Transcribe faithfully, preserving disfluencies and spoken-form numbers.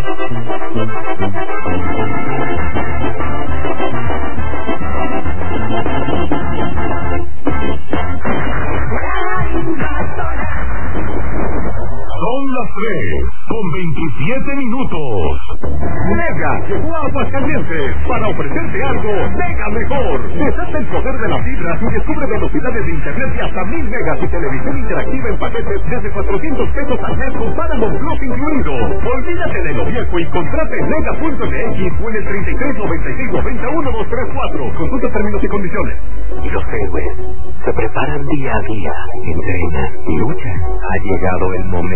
Son las tres con veintisiete minutos. Mega llegó a Aguascalientes para ofrecerte algo mega mejor. Desata el poder de la fibra y descubre velocidades de internet de hasta mil megas y televisión interactiva en paquetes desde cuatrocientos pesos al mes con Paramount Plus incluido. Olvídate de lo viejo y contrate en mega punto m x o en el treinta y tres noventa y seis noventa uno dos tres cuatro. Consulta términos y condiciones. Y los héroes se preparan día a día, entrenan y luchan. Ha llegado el momento